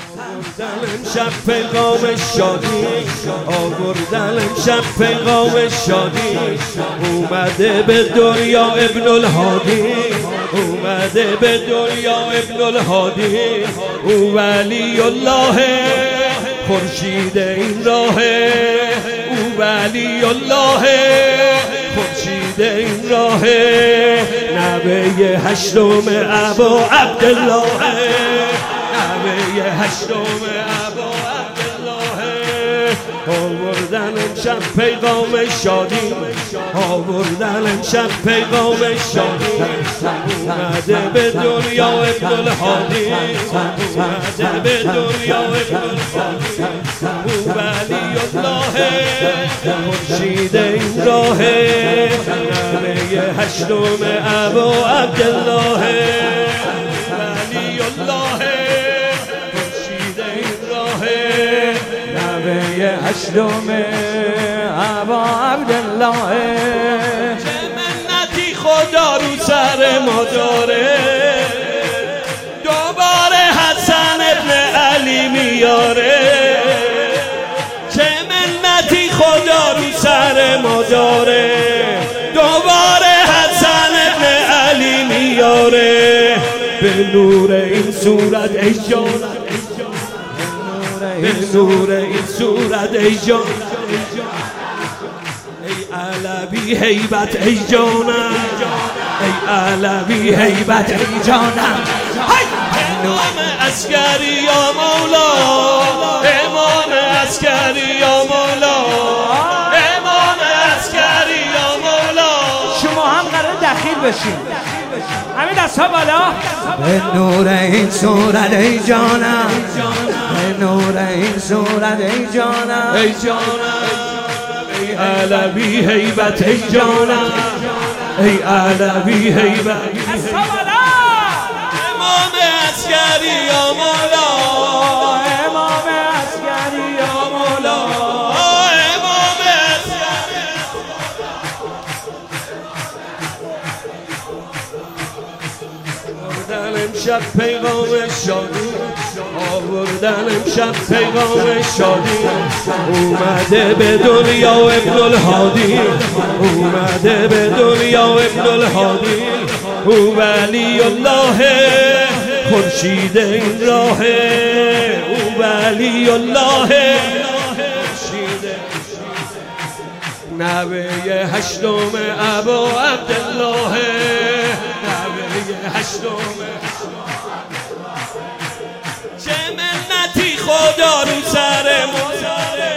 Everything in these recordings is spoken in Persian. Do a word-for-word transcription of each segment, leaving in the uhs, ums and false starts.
آوردن امشب پیغام شادی، آوردن امشب پیغام شادی، اومده به دنیا ابن الهادی، اومده به دنیا ابن الهادی، او ولی الله خورشید این راه، او ولی الله خورشید این راه، نوه هشتم ابا عبدالله، نوه هشتم ابا عبدالله، آوردن امشب پیغام شادی، آوردن امشب پیغام شادی، اومده به دنیا ابن الهادی، اومده به دنیا ابن الهادی، او ولی الله خورشید این راه، نوه هشتم ابا عبدالله، ولی الله خورشید این راه، نوه هشتم ابا عبدالله، چه منتی خدا رو سر ما داره، دوباره حسن ابن علی میاره، چه منتی خدا رو سر ما داره، دوباره حسن ابن علی میاره، به نور این صورت ای جانم، به نور این صورت ای جانم، ای علوی هیبت ای جانم، ای علوی هیبت ای جانم، امام عسکری یا مولا، امام عسکری یا مولا، امام عسکری یا مولا، شما هم قرار دخیل بشین، همین دست ها بالا، به نور این صورت ای جانم، به نور این صورت ای جانم، ای جانم، ای علوی هیبت ای جانم، ای علوی هیبت، دست ها بالا، امام عسکری یا مولا، امام عسکری یا مولا، امام عسکری، آوردن امشب پیغام شادی، آوردن امشب پیغام شادی، اومده به دنیا ابن الهادی، اومده به دنیا ابن الهادی، او ولی الله خورشید این راه، او ولی الله خورشید، نوه هشتم ابا عبدالله، نوه هشتم، چه منتی خدا رو سر ما داره،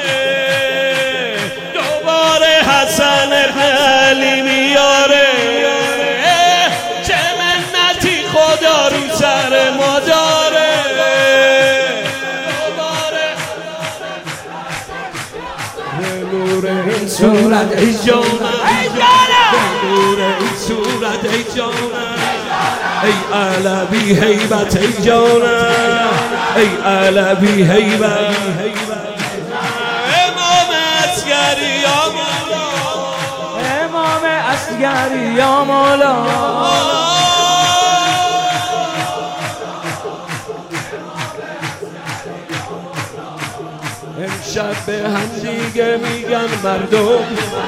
دوباره حسن ابن علی میاره، چه منتی خدا رو سر ما داره، دوباره به نور این صورت ای جانم، به نور این صورت ای جانم، ای علوی هیبت ای جانم، ای علوی هیبت، امام عسکری یا مولا، امام عسکری یا مولا، امشب به هم دیگه میگن مردم،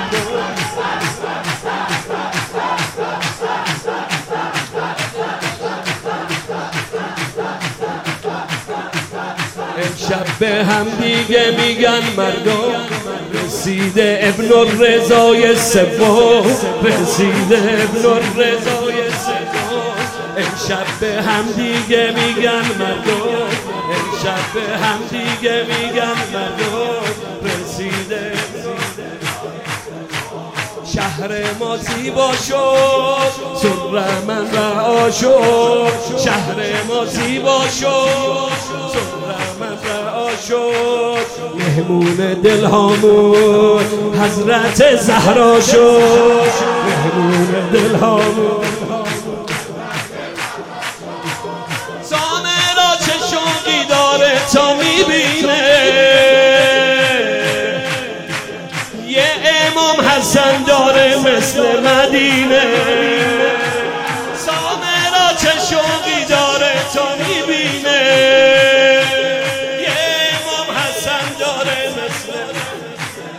امشب به هم دیگه میگن مردم، رسیده ابن الرضای سوم، رسیده ابن الرضای سوم، امشب به هم دیگه میگن مردم، امشب به هم دیگه میگن مردم، رسیده شهر ما زیبا شد، سر من رها شد، شهر ما زیبا شد، سر من رها شد، مهمون دل هامون حضرت زهرا شد، مهمون دل هامون، سامرا چه شوقی داره تا میبینه، یه امام حسن داره مثل مدینه، سامرا چه شوقی داره تا میبینه،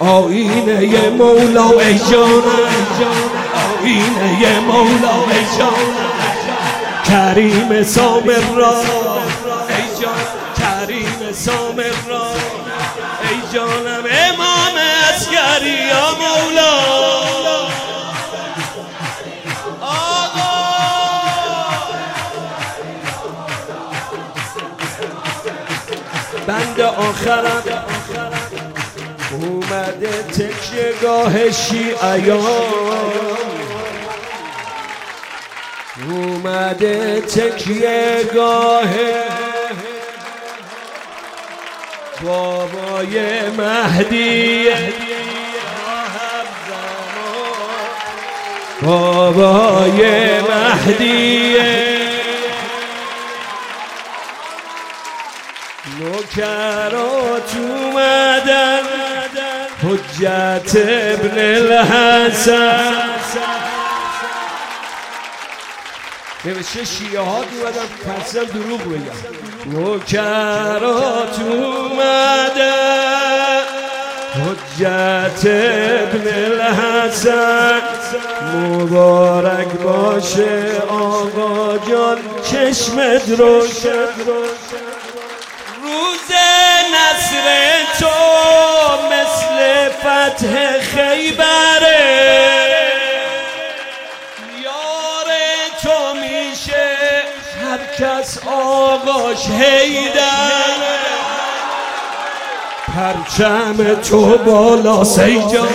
آینه مولا ای جانم آینه مولا ای جانم کریم سامر را ای جان کریم سامر را ای جانم امام عسکری یا مولا آقا بند آخرم اومده تکیهگاه شیعیان اومده تکیهگاه بابای مهدی بابای مهدی نوکرات اومدن حجت ابن الحسن نوشته شیعه ها اومدن پرسیدم دروغ بگم نوکرات اومدن حجت ابن الحسن مبارک باشه آقا جان چشمت روشن روز نصر تو مثل فتح خیبره یار تو میشه هر کس آقاش حیدر پرچم تو بالا سیجان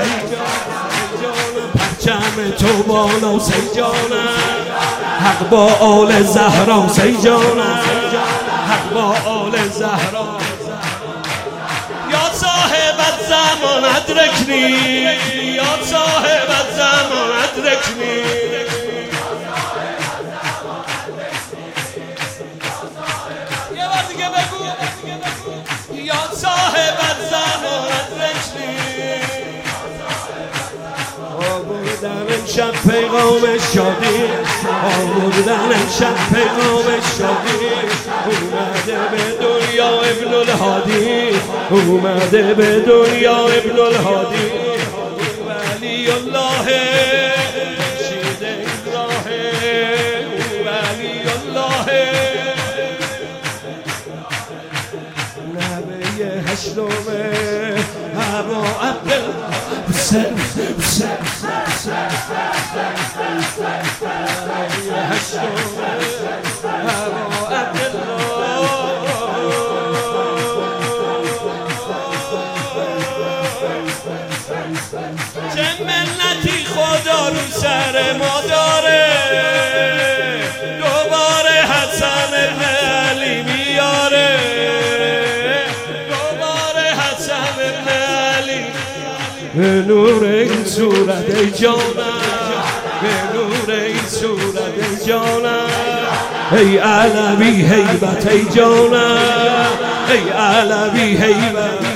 پرچم تو بالا سیجانم حق با آل زهرا سیجانم حق با آل زهرا یا صاحب الزمان ادرکنی یا صاحب الزمان ادرکنی یه بار دیگه بگو یا صاحب الزمان ادرکنی آوردن امشب پیغام شادی آوردن امشب پیغام شادی اومده به دنیا ابن الهادی اومده به دنیا ابن الهادی ولی الله مرشد ابراهیم ولی الله نبی هشتم ابا عبدالله حسین حسین چه منتی خدا رو سر ما داره دوباره حسن ابن علی میاره دوباره حسن ابن علی به نور این صورت ای جانم به نور این صورت ای جانم ای علوی هیبت ای جانم ای علوی هیبت